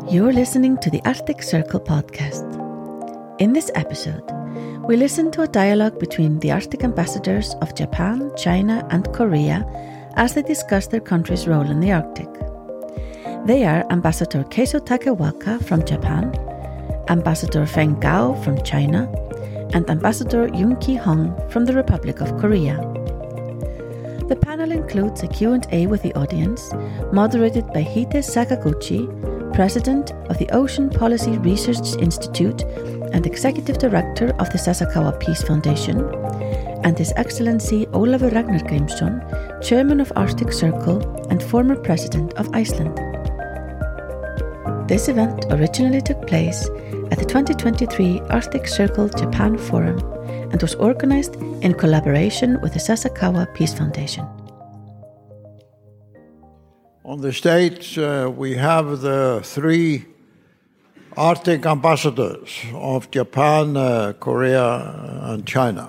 You're listening to the Arctic Circle podcast. In this episode, we listen to a dialogue between the Arctic ambassadors of Japan, China, and Korea as they discuss their country's role in the Arctic. They are Ambassador Keizo Takewaka from Japan, Ambassador Feng Gao from China, and Ambassador Yoon Ki-hong from the Republic of Korea. The panel includes a Q&A with the audience, moderated by Hide Sakaguchi, President of the Ocean Policy Research Institute and Executive Director of the Sasakawa Peace Foundation, and His Excellency Ólafur Ragnar Grímsson, Chairman of Arctic Circle and former President of Iceland. This event originally took place at the 2023 Arctic Circle Japan Forum and was organized in collaboration with the Sasakawa Peace Foundation. On the stage, we have the three Arctic ambassadors of Japan, Korea, and China.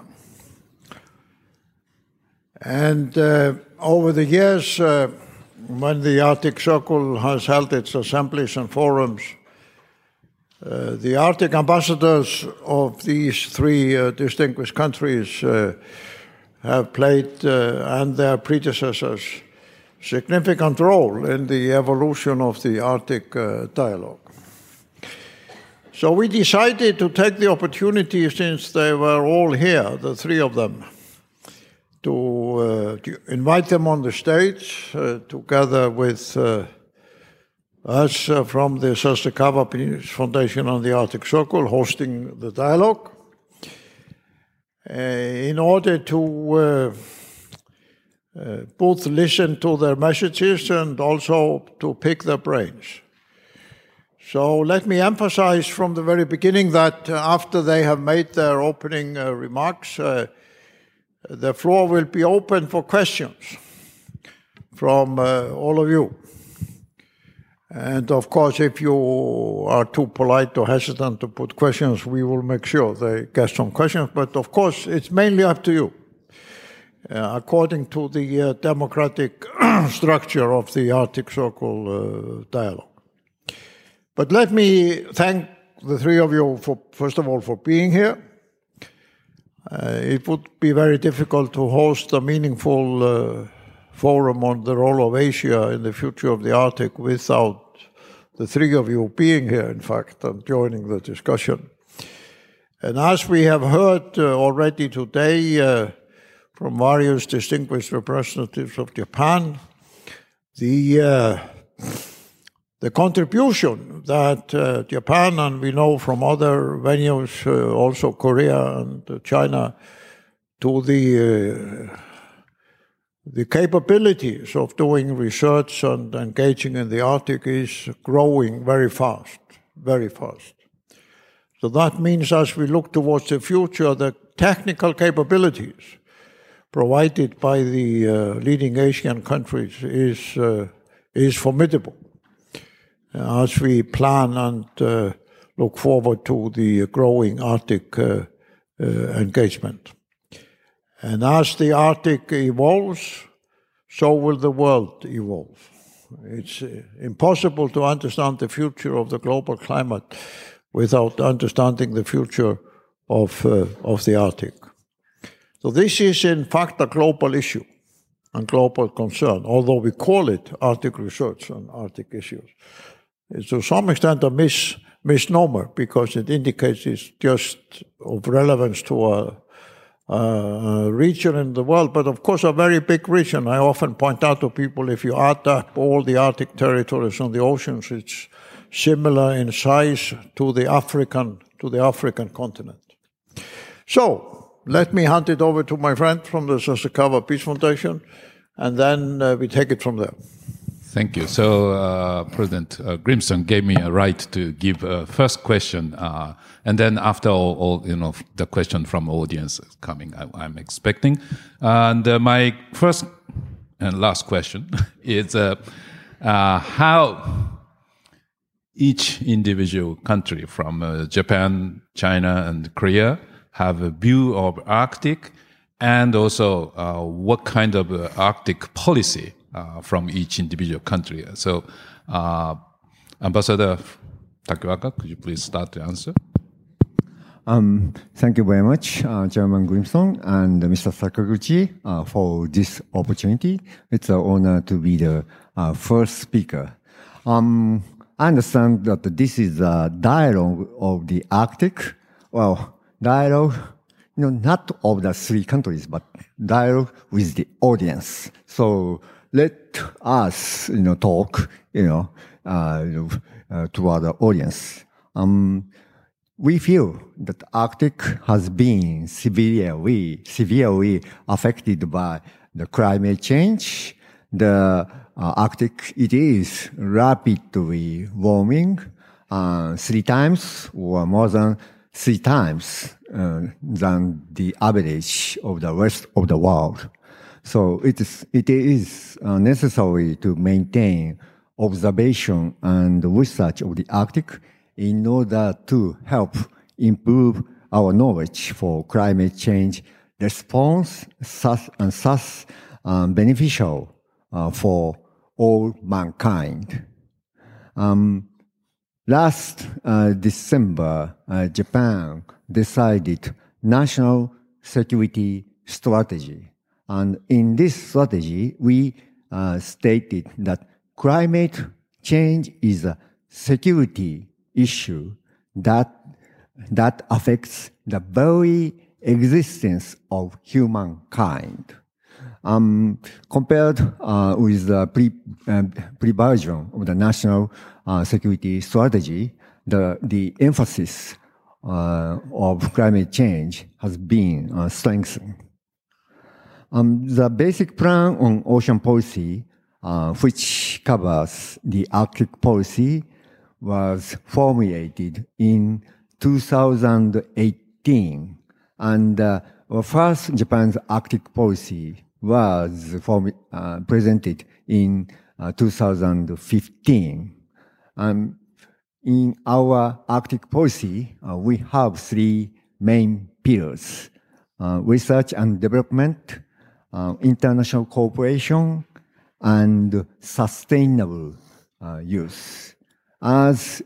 And over the years, when the Arctic Circle has held its assemblies and forums, the Arctic ambassadors of these three distinguished countries have played, and their predecessors, significant role in the evolution of the Arctic dialogue. So we decided to take the opportunity, since they were all here, the three of them, to invite them on the stage together with us from the Sasakawa Peace Foundation and the Arctic Circle hosting the dialogue in order to both listen to their messages and also to pick their brains. So let me emphasize from the very beginning that after they have made their opening remarks, the floor will be open for questions from all of you. And of course, if you are too polite or hesitant to put questions, we will make sure they get some questions. But of course, it's mainly up to you, according to the democratic structure of the Arctic Circle dialogue. But let me thank the three of you, first of all, for being here. It would be very difficult to host a meaningful forum on the role of Asia in the future of the Arctic without the three of you being here, in fact, and joining the discussion. And as we have heard already today from various distinguished representatives of Japan, the contribution that Japan, and we know from other venues, also Korea and China, to the capabilities of doing research and engaging in the Arctic is growing very fast, very fast. So that means as we look towards the future, the technical capabilities provided by the leading Asian countries is formidable as we plan and look forward to the growing Arctic engagement. And as the Arctic evolves, so will the world evolve. It's impossible to understand the future of the global climate without understanding the future of the Arctic. So this is, in fact, a global issue and global concern, although we call it Arctic research and Arctic issues. It's to some extent a misnomer, because it indicates it's just of relevance to a region in the world, but of course a very big region. I often point out to people, if you add up all the Arctic territories on the oceans, it's similar in size to the African continent. So let me hand it over to my friend from the Sasakawa Peace Foundation, and then we take it from there. Thank you. So President Grímsson gave me a right to give a first question, and then after all the question from audience is coming, I'm expecting. And my first and last question is how each individual country from Japan, China, and Korea have a view of Arctic, and also what kind of Arctic policy from each individual country. So Ambassador Takiwaka, could you please start the answer? Thank you very much, Chairman Grimson and Mr. Sakaguchi, for this opportunity. It's an honor to be the first speaker. I understand that this is a dialogue of the Arctic. Well, dialogue, not of the three countries, but dialogue with the audience. So let us, talk, to our audience. We feel that Arctic has been severely affected by the climate change. The Arctic, it is rapidly warming 3 times or more than 3 times than the average of the rest of the world. So it is necessary to maintain observation and research of the Arctic in order to help improve our knowledge for climate change response, thus beneficial for all mankind. Last December, Japan decided national security strategy. And in this strategy, we stated that climate change is a security issue that affects the very existence of humankind. Compared with the pre-version of the national security strategy, the emphasis of climate change has been strengthened. The basic plan on ocean policy, which covers the Arctic policy, was formulated in 2018, and first Japan's Arctic policy was presented in 2015. In our Arctic policy, we have 3 main pillars: research and development, international cooperation, and sustainable use. As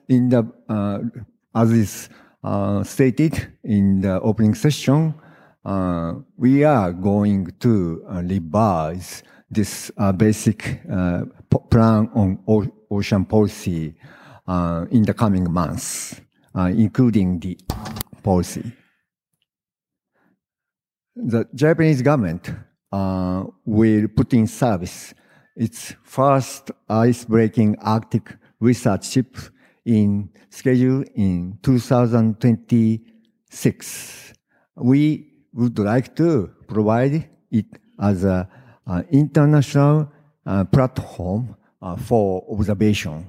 is stated in the opening session, we are going to revise this basic plan on ocean policy in the coming months, including the policy. The Japanese government will put in service its first ice-breaking Arctic research ship scheduled in 2026. We would like to provide it as an international platform for observation.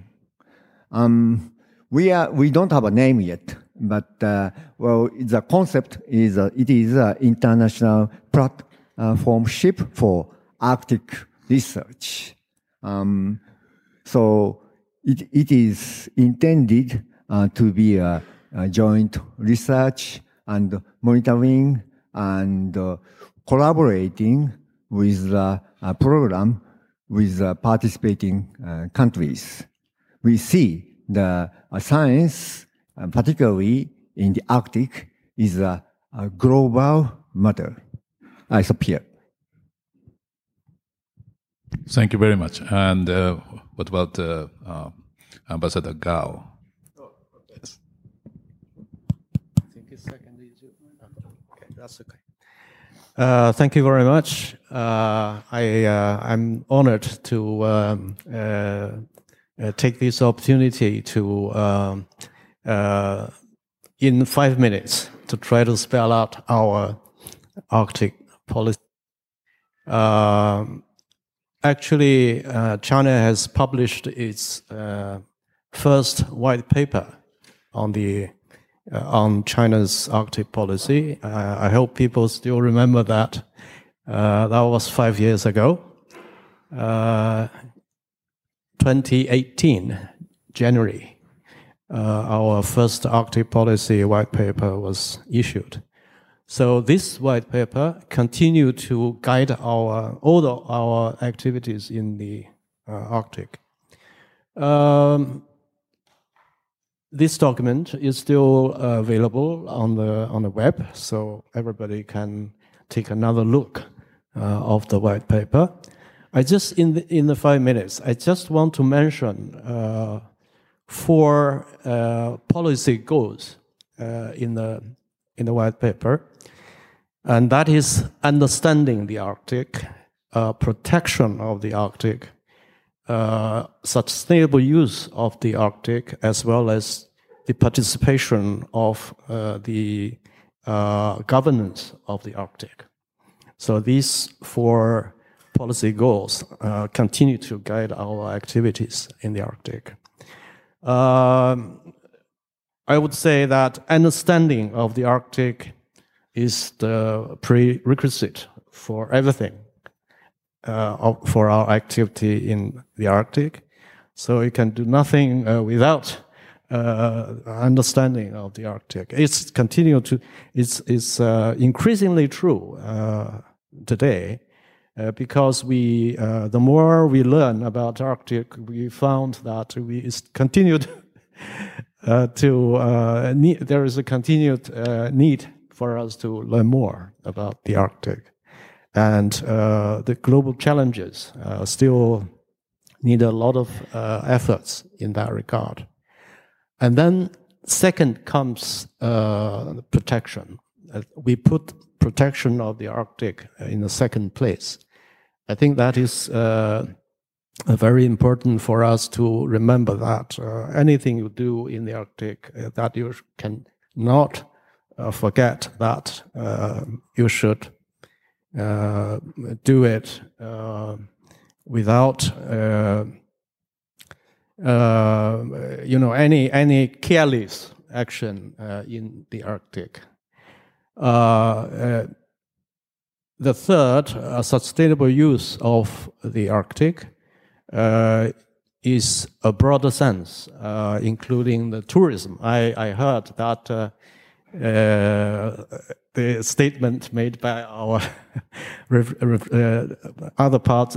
We don't have a name yet, but the concept is it is an international platform ship for Arctic research. So it is intended to be a joint research and monitoring and collaborating with the program with participating countries. We see the science, particularly in the Arctic, is a global matter. I stop here. Thank you very much. And what about Ambassador Gao? Yes. I think it's secondly. Okay, that's okay. Thank you very much. I'm honored to take this opportunity to, in 5 minutes, to try to spell out our Arctic policy. Actually, China has published its first white paper on China's Arctic policy. I hope people still remember that. That was 5 years ago. 2018, January, our first Arctic policy white paper was issued. So this white paper continued to guide all our activities in the Arctic. this document is still available on the web, so everybody can take another look of the white paper. I just in the 5 minutes, I just want to mention 4 policy goals in the white paper, and that is understanding the Arctic, protection of the Arctic, sustainable use of the Arctic, as well as the participation of the governance of the Arctic. So these 4 policy goals continue to guide our activities in the Arctic. I would say that understanding of the Arctic is the prerequisite for everything, for our activity in the Arctic. So you can do nothing without understanding of the Arctic. It's increasingly true today, because the more we learn about Arctic, we found that we continued there is a continued need for us to learn more about the Arctic, and the global challenges still need a lot of efforts in that regard. And then second comes protection. We put protection of the Arctic in the second place. I think that is very important for us to remember that anything you do in the Arctic, that you can not forget that you should do it without any careless action in the Arctic. The third, sustainable use of the Arctic, is a broader sense, including the tourism. I heard that the statement made by our other parts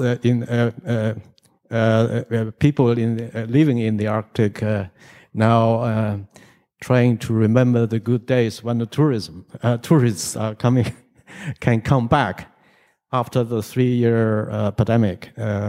people living in the Arctic now trying to remember the good days when the tourists are can come back after the 3-year pandemic.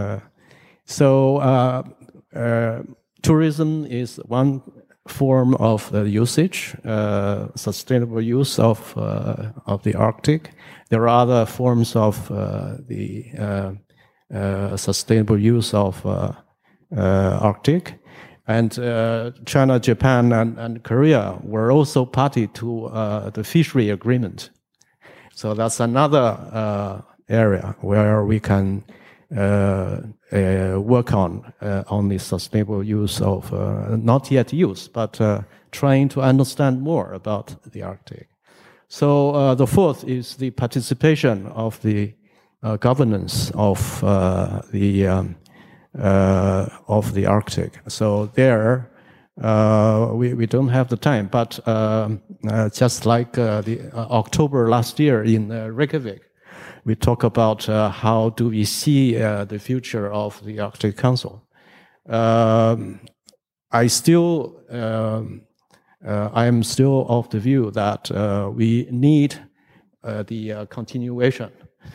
So tourism is one form of usage, sustainable use of the Arctic. There are other forms of the sustainable use of Arctic. And China, Japan, and Korea were also party to the fishery agreement. So that's another area where we can work on the sustainable use of, not yet use, but trying to understand more about the Arctic. So the 4th is the participation of the governance of the Arctic. So there, we don't have the time, but just like the October last year in Reykjavik, we talk about how do we see the future of the Arctic Council. I am still of the view that we need the continuation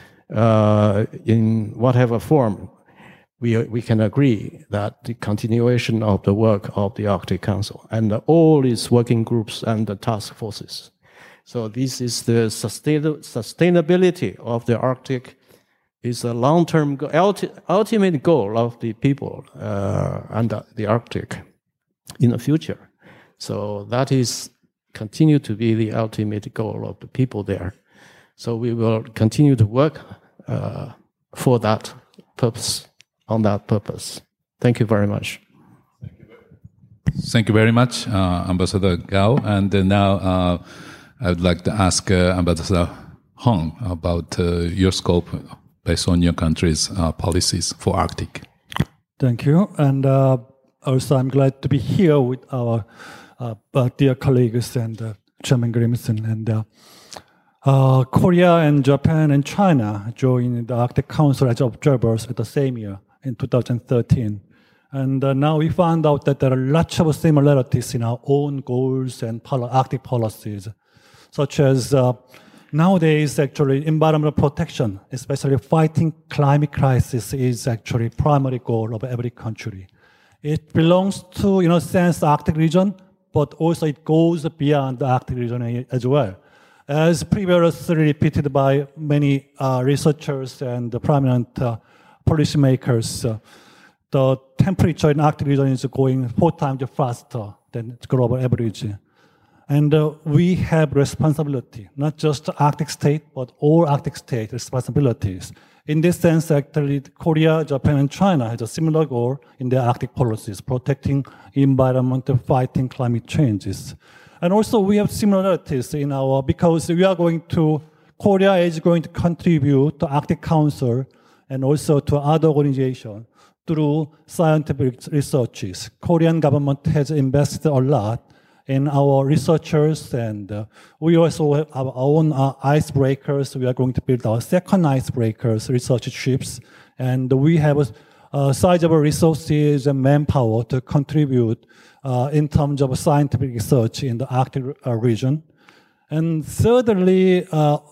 in whatever form. We can agree that the continuation of the work of the Arctic Council and all its working groups and the task forces. So this is the sustainability of the Arctic is a long-term ultimate goal of the people and the Arctic in the future. So that is continue to be the ultimate goal of the people there. So we will continue to work for that purpose. On that purpose. Thank you very much. Thank you very much, Ambassador Gao. And now I would like to ask Ambassador Hong about your scope based on your country's policies for Arctic. Thank you. And also I'm glad to be here with our dear colleagues and Chairman Grimson. And Korea and Japan and China joined the Arctic Council as observers at the same year. In 2013, And now we found out that there are lots of similarities in our own goals and Arctic policies, such as nowadays, actually, environmental protection, especially fighting climate crisis, is actually primary goal of every country. It belongs to, in a sense, the Arctic region, but also it goes beyond the Arctic region as well. As previously repeated by many researchers and prominent policymakers, the temperature in the Arctic region is going 4 times faster than the global average. And we have responsibility, not just Arctic state, but all Arctic state responsibilities. In this sense, actually, Korea, Japan, and China has a similar goal in their Arctic policies, protecting environment and fighting climate changes. And also, we have similarities in because Korea is going to contribute to Arctic Council and also to other organizations through scientific researches. Korean government has invested a lot in our researchers, and we also have our own icebreakers. We are going to build our second icebreakers, research ships, and we have sizable resources and manpower to contribute in terms of scientific research in the Arctic region. And thirdly,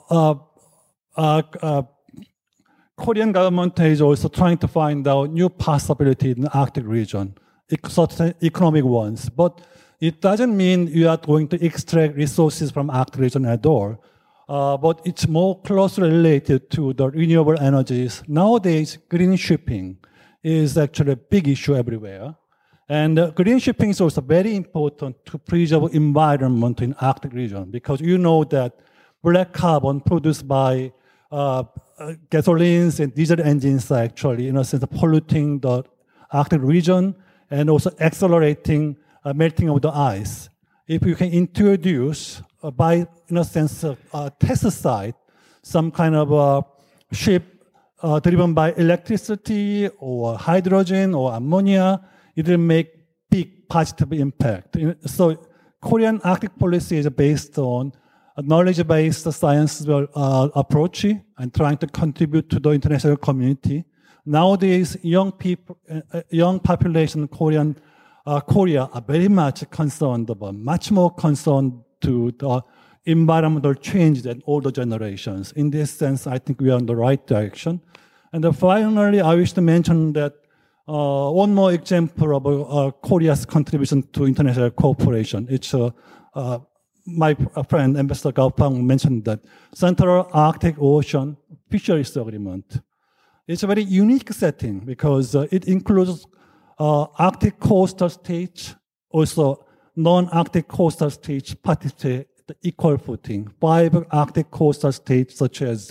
Korean government is also trying to find out new possibilities in the Arctic region, certain economic ones. But it doesn't mean you are going to extract resources from Arctic region at all. But it's more closely related to the renewable energies. Nowadays, green shipping is actually a big issue everywhere. And green shipping is also very important to preserve environment in Arctic region, because you know that black carbon produced by gasolines and diesel engines are actually, in a sense, polluting the Arctic region and also accelerating melting of the ice. If you can introduce, in a sense, a test site, some kind of ship driven by electricity or hydrogen or ammonia, it will make big positive impact. So Korean Arctic policy is based on a knowledge-based science approach and trying to contribute to the international community. Nowadays, young population in Korea are very much concerned about, much more concerned to the environmental change than older generations. In this sense, I think we are in the right direction. And finally, I wish to mention that one more example of Korea's contribution to international cooperation. It's my friend, Ambassador Gao Pang, mentioned that Central Arctic Ocean Fisheries Agreement. It's a very unique setting because it includes Arctic coastal states, also non-Arctic coastal states participate at equal footing. 5 Arctic coastal states such as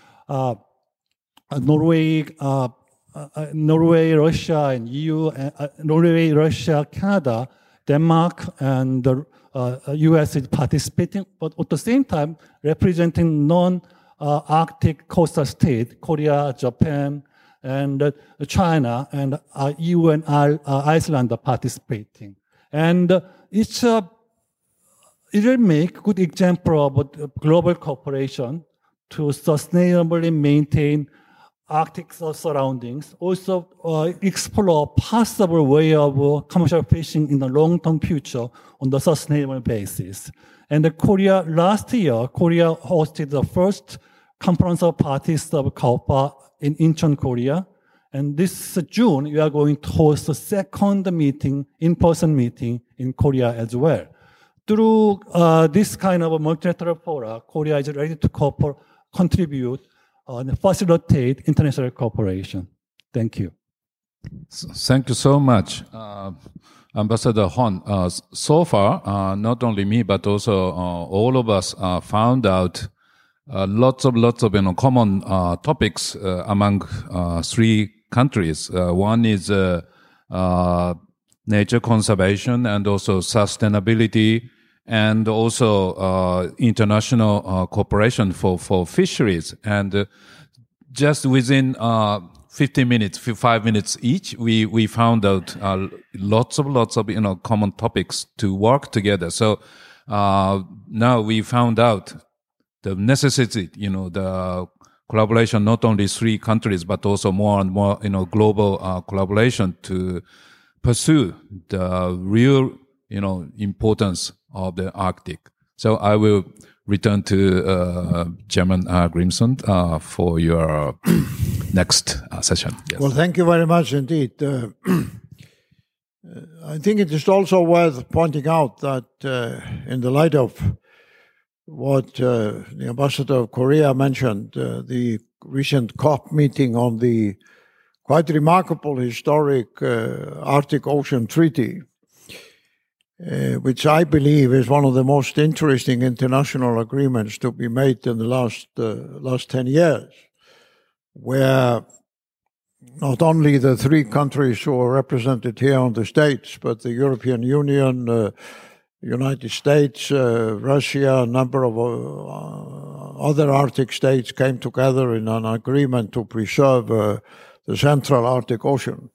Norway, Russia, and EU, Norway, Russia, Canada, Denmark, and the US is participating, but at the same time representing non-Arctic coastal states, Korea, Japan, and China, and EU and Iceland are participating. And it will make a good example of global cooperation to sustainably maintain Arctic surroundings, also explore a possible way of commercial fishing in the long-term future on the sustainable basis. And last year, Korea hosted the first conference of parties of COPA in Incheon, Korea. And this June, we are going to host a second meeting, in-person meeting in Korea as well. Through this kind of a multilateral fora, Korea is ready to contribute and facilitate international cooperation. Thank you. Thank you so much, Ambassador Hon. So far, not only me, but also all of us found out lots of common topics among 3 countries. One is nature conservation and also sustainability, and also international cooperation for fisheries. And just within 15 minutes, 5 minutes each, we found out lots of common topics to work together. So now we found out the necessity, the collaboration, not only 3 countries, but also more and more, global collaboration to pursue the real, importance of the Arctic. So I will return to Chairman Grimson for your next session. Yes. Well, thank you very much indeed. I think it is also worth pointing out that in the light of what the ambassador of Korea mentioned, the recent COP meeting on the quite remarkable historic Arctic Ocean Treaty, which I believe is one of the most interesting international agreements to be made in the last 10 years, where not only the three countries who are represented here on the stage, but the European Union, United States, Russia, a number of other Arctic states came together in an agreement to preserve the Central Arctic Ocean,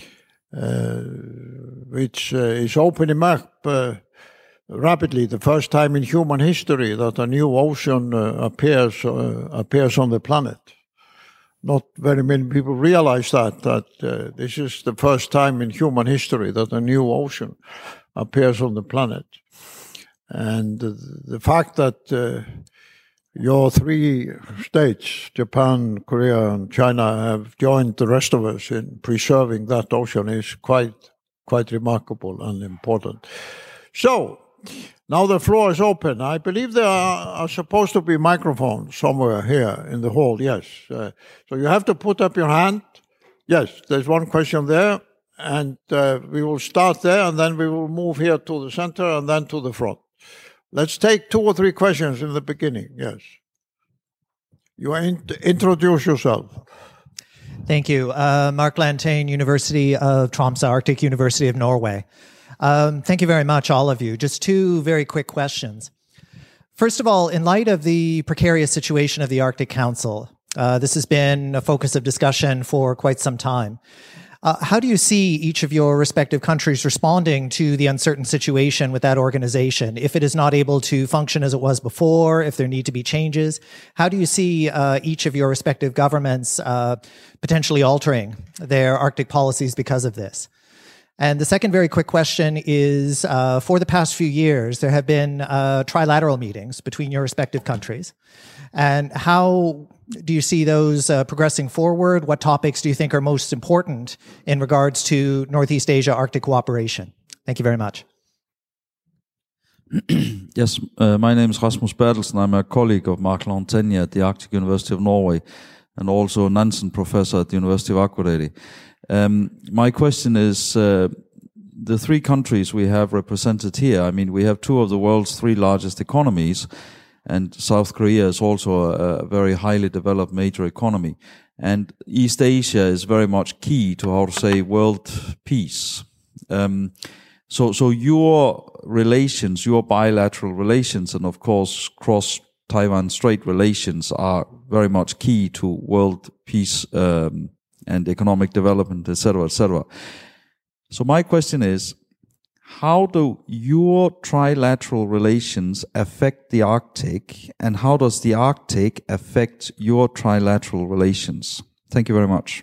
which is opening up rapidly, the first time in human history that a new ocean appears on the planet. Not very many people realize that this is the first time in human history that a new ocean appears on the planet. And the fact that your three states, Japan, Korea, and China, have joined the rest of us in preserving that ocean is quite remarkable and important. So, now the floor is open. I believe there are supposed to be microphones somewhere here in the hall, yes. So you have to put up your hand. Yes, there's one question there, and we will start there, and then we will move here to the center and then to the front. Let's take 2 or 3 questions in the beginning, yes. You introduce yourself. Thank you. Mark Lantain, University of Tromsø, Arctic University of Norway. Thank you very much, all of you. Just 2 very quick questions. First of all, in light of the precarious situation of the Arctic Council, this has been a focus of discussion for quite some time. How do you see each of your respective countries responding to the uncertain situation with that organization? If it is not able to function as it was before, if there need to be changes, how do you see each of your respective governments potentially altering their Arctic policies because of this? And the second very quick question is, for the past few years, there have been trilateral meetings between your respective countries. And how do you see those progressing forward? What topics do you think are most important in regards to Northeast Asia Arctic cooperation? Thank you very much. Yes, my name is Rasmus Bertelsen. I'm a colleague of Mark Lantain at the Arctic University of Norway and also a Nansen professor at the University of Akureyri. My question is, the 3 countries we have represented here, I mean, we have 2 of the world's 3 largest economies, and South Korea is also a very highly developed major economy. And East Asia is very much key to, world peace. So your relations, your bilateral relations, and of course cross-Taiwan Strait relations are very much key to world peace and economic development, etc., etc. So my question is, how do your trilateral relations affect the Arctic, and how does the Arctic affect your trilateral relations? Thank you very much.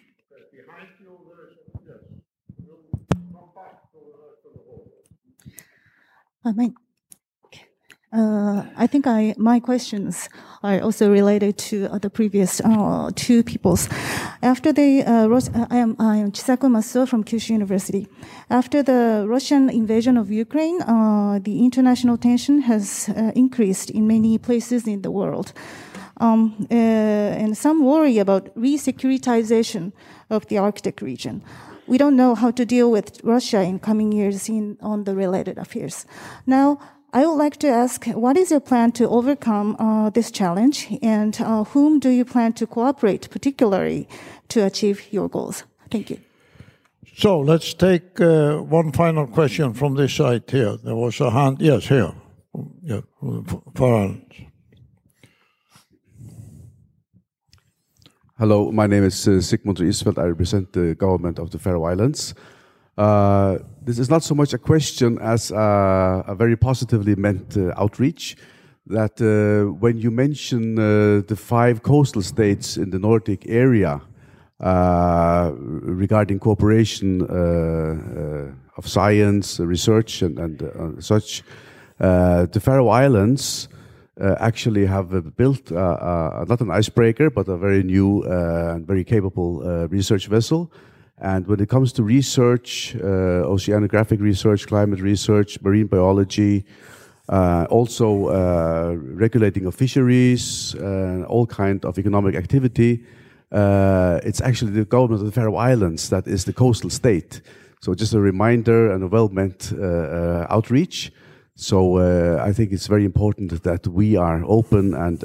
I think my questions are also related to the previous 2 people's. After the I am Chisako Masuo from Kyushu University. After the Russian invasion of Ukraine, the international tension has increased in many places in the world. And some worry about re-securitization of the Arctic region. We don't know how to deal with Russia in coming years on the related affairs. Now, I would like to ask, what is your plan to overcome this challenge, and whom do you plan to cooperate, particularly to achieve your goals? Thank you. So let's take one final question from this side here. There was a hand. Yes, here. Yeah, far. Hello, my name is Sigmund Isfeld. I represent the government of the Faroe Islands. This is not so much a question as a very positively meant outreach, that when you mention the 5 coastal states in the Nordic area, regarding cooperation of science, research, and such. The Faroe Islands actually have built not an icebreaker, but a very new and very capable research vessel. And when it comes to research, oceanographic research, climate research, marine biology, also regulating of fisheries, all kind of economic activity, it's actually the government of the Faroe Islands that is the coastal state. So just a reminder and a well-meant outreach. So I think it's very important that we are open and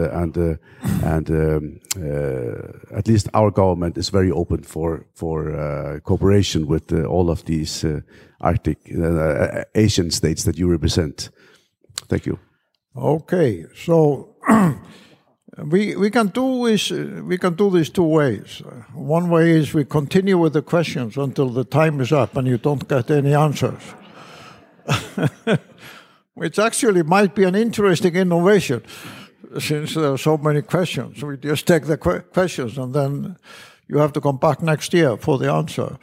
at least our government is very open for cooperation with all of these Arctic Asian states that you represent. Thank you. Okay, so we can do this two ways. One way is we continue with the questions until the time is up and you don't get any answers. Which actually might be an interesting innovation, since there are so many questions. We just take the questions and then you have to come back next year for the answer.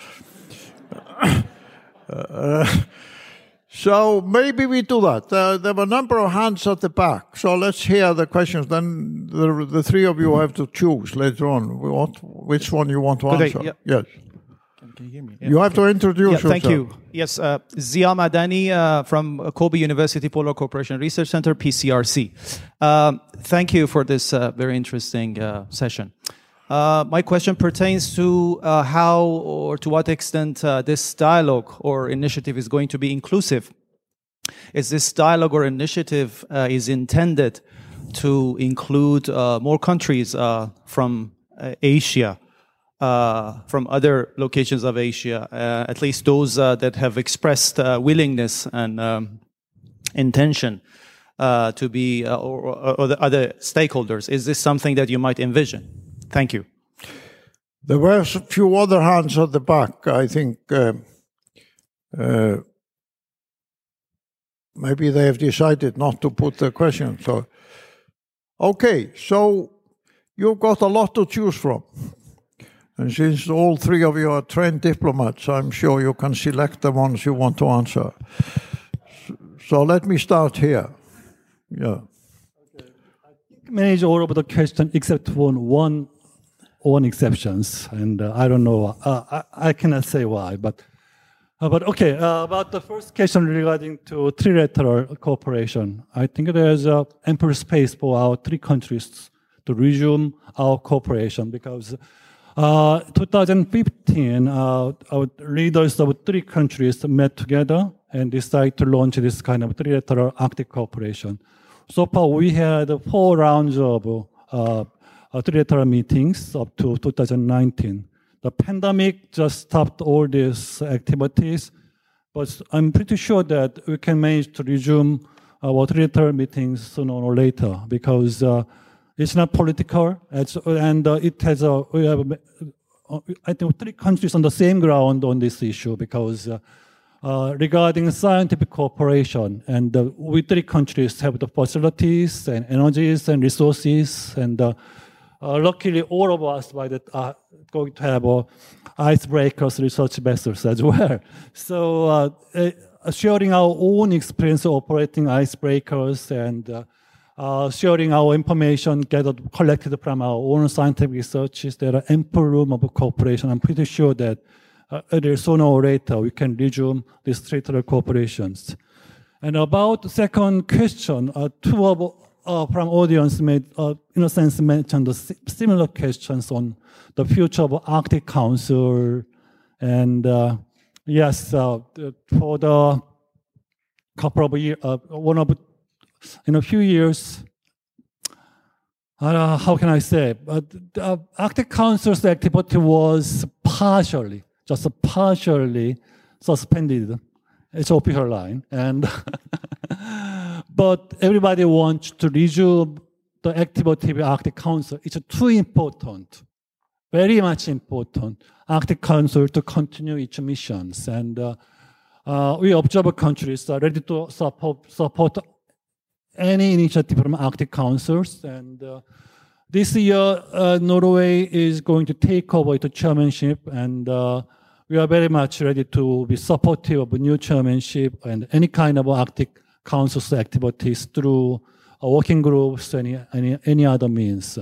So maybe we do that. There were a number of hands at the back, so let's hear the questions. Then the three of you have to choose later on which one you want to answer. Yeah. Yes. Can you hear me? Yeah. You have to introduce yourself. Thank you. Yes, Zia Madani from Kobe University Polar Cooperation Research Center, PCRC. Thank you for this very interesting session. My question pertains to how or to what extent this dialogue or initiative is going to be inclusive. Is this dialogue or initiative is intended to include more countries from Asia, from other locations of Asia, at least those that have expressed willingness and intention to be, or the other stakeholders? Is this something that you might envision? Thank you. There were a few other hands at the back. I think maybe they have decided not to put the question. So, okay, so you've got a lot to choose from. And since all three of you are trained diplomats, I'm sure you can select the ones you want to answer. So let me start here. Yeah. Okay. I think manage all of the questions except one exceptions, and I don't know. I cannot say why, but okay. About the first question regarding to trilateral cooperation, I think there's ample space for our three countries to resume our cooperation because. 2015, our leaders of three countries met together and decided to launch this kind of trilateral Arctic cooperation. So far, we had 4 rounds of trilateral meetings up to 2019. The pandemic just stopped all these activities, but I'm pretty sure that we can manage to resume our trilateral meetings sooner or later because it's not political, and it has we have, I think, 3 countries on the same ground on this issue because regarding scientific cooperation, and we 3 countries have the facilities and energies and resources, and luckily all of us by that are going to have icebreakers research vessels as well. So sharing our own experience operating icebreakers and sharing our information collected from our own scientific researches, there are ample room of cooperation. I'm pretty sure that sooner or later we can resume these trilateral cooperations. And about the second question, 2 of from audience made, in a sense, mentioned the similar questions on the future of Arctic Council. And yes, for the couple of years, in a few years, how can I say? The Arctic Council's activity was just partially suspended. It's official line, and but everybody wants to resume the activity of the Arctic Council. It's too important, very much important. Arctic Council to continue its missions, and we observer countries are ready to support any initiative from Arctic councils, and this year, Norway is going to take over the chairmanship, and we are very much ready to be supportive of a new chairmanship and any kind of Arctic Council's activities through working groups and any other means.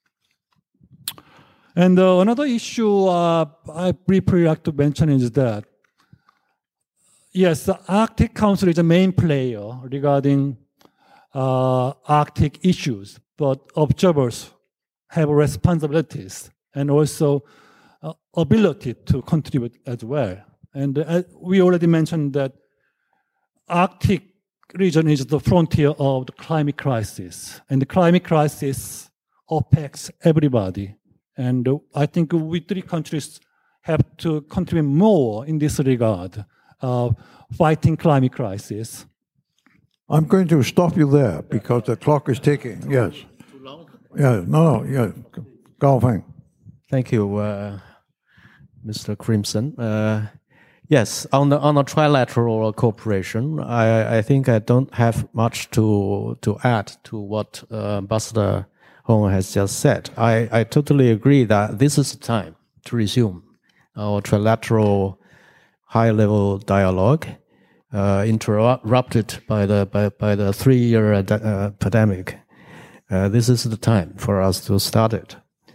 And another issue I briefly like to mention is that, yes, the Arctic Council is a main player regarding Arctic issues, but observers have responsibilities and also ability to contribute as well. And we already mentioned that Arctic region is the frontier of the climate crisis, and the climate crisis affects everybody. And I think we three countries have to contribute more in this regard, fighting climate crisis. I'm going to stop you there because the clock is ticking. Yes. Too long? Yeah. No. Yeah. Gao Feng. Thank you, Mr. Grimson. Yes, on the trilateral cooperation, I think I don't have much to add to what Ambassador Hong has just said. I totally agree that this is the time to resume our trilateral high-level dialogue, interrupted by the 3-year pandemic. This is the time for us to start it.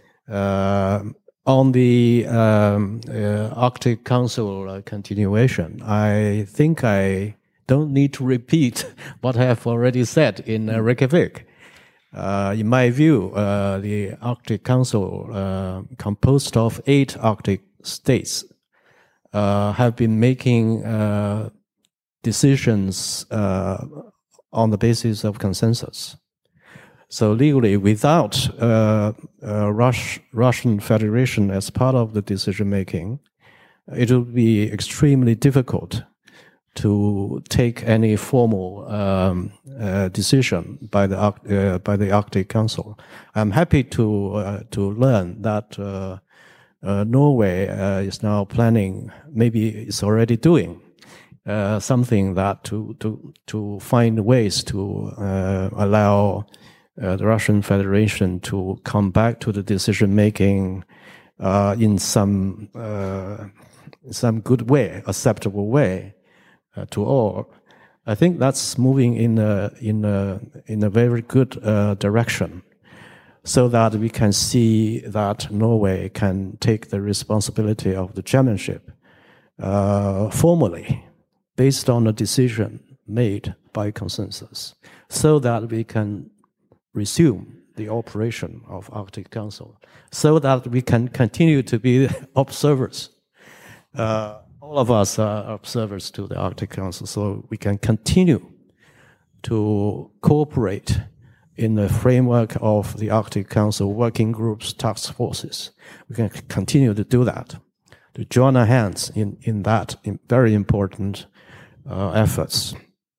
On the Arctic Council continuation, I think I don't need to repeat what I have already said in Reykjavik. In my view, the Arctic Council, composed of 8 Arctic states, have been making decisions on the basis of consensus. So legally, without Russian Federation as part of the decision-making, it would be extremely difficult to take any formal decision by the Arctic Council. I'm happy to learn that Norway is now planning, maybe it's already doing, something that to find ways to allow the Russian Federation to come back to the decision-making in some good way, acceptable way to all. I think that's moving in a very good direction, so that we can see that Norway can take the responsibility of the chairmanship formally, based on a decision made by consensus, so that we can resume the operation of Arctic Council, so that we can continue to be observers. All of us are observers to the Arctic Council, so we can continue to cooperate in the framework of the Arctic Council working groups, task forces. We can continue to do that, to join our hands in very important efforts.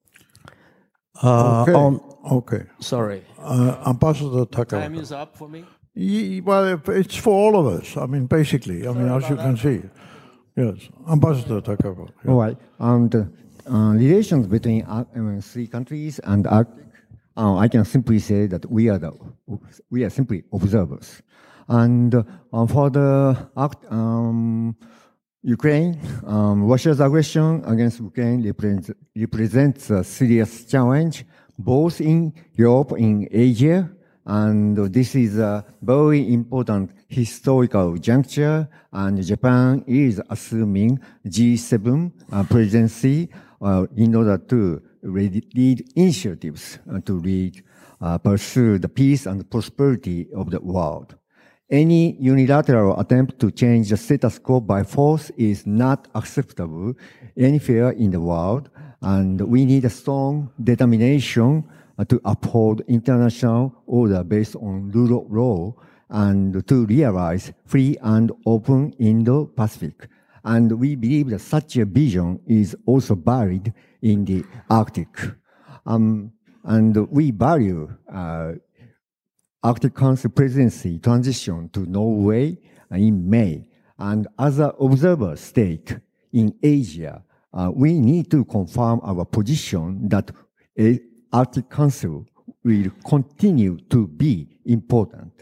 Okay. Sorry. Ambassador Takaoka. Time is up for me? Well, it's for all of us. I mean, basically. I mean, as you can see. Yes. Ambassador Takaoka. Yeah. All right. And relations between 3 countries and Arctic, I can simply say that we are simply observers. And for the Ukraine, Russia's aggression against Ukraine represents a serious challenge, both in Europe and Asia. And this is a very important historical juncture. And Japan is assuming G7 presidency in order to lead initiatives to pursue the peace and prosperity of the world. Any unilateral attempt to change the status quo by force is not acceptable anywhere in the world, and we need a strong determination to uphold international order based on rule of law and to realize free and open Indo-Pacific. And we believe that such a vision is also valid in the Arctic. And we value Arctic Council presidency transition to Norway in May. And as an observer state in Asia, we need to confirm our position that Arctic Council will continue to be important.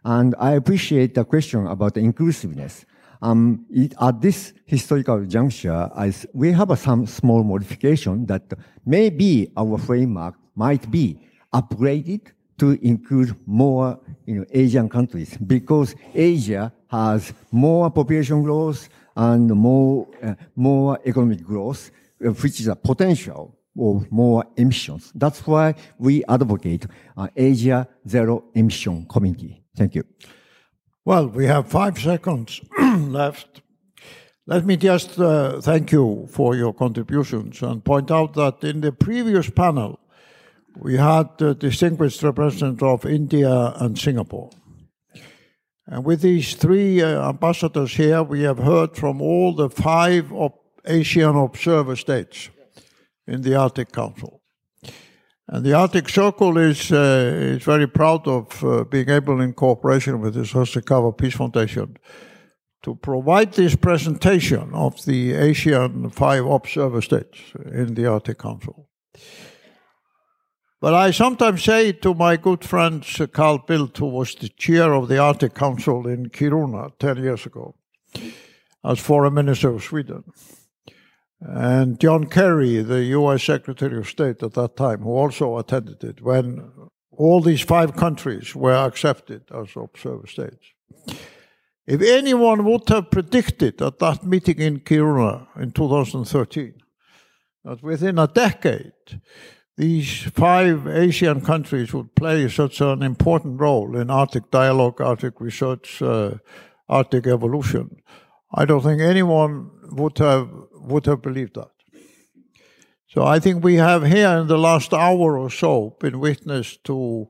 And I appreciate the question about the inclusiveness. At this historical juncture, we have some small modification that maybe our framework might be upgraded to include more Asian countries, because Asia has more population growth and more economic growth, which is a potential of more emissions. That's why we advocate Asia Zero Emission Community. Thank you. Well, we have 5 seconds left. Let me just thank you for your contributions and point out that in the previous panel, we had distinguished representatives of India and Singapore. And with these 3 ambassadors here, we have heard from all the 5 Asian observer states in the Arctic Council. And the Arctic Circle is very proud of being able, in cooperation with the Sasakawa Peace Foundation, to provide this presentation of the Asian 5 observer states in the Arctic Council. But I sometimes say to my good friend Carl Bildt, who was the chair of the Arctic Council in Kiruna 10 years ago, as Foreign Minister of Sweden, and John Kerry, the US Secretary of State at that time, who also attended it, when all these 5 countries were accepted as observer states. If anyone would have predicted at that meeting in Kiruna in 2013 that within a decade these 5 Asian countries would play such an important role in Arctic dialogue, Arctic research, Arctic evolution, I don't think anyone would have believed that. So I think we have here in the last hour or so been witness to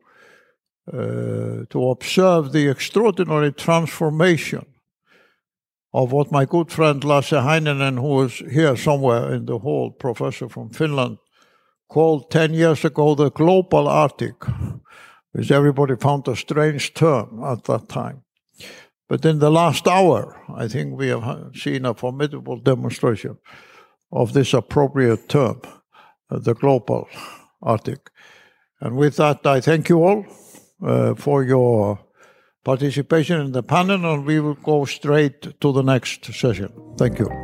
observe the extraordinary transformation of what my good friend Lasse Heininen, who is here somewhere in the hall, professor from Finland, called 10 years ago the global Arctic, which everybody found a strange term at that time. But in the last hour, I think we have seen a formidable demonstration of this appropriate term, the global Arctic. And with that, I thank you all for your participation in the panel, and we will go straight to the next session. Thank you.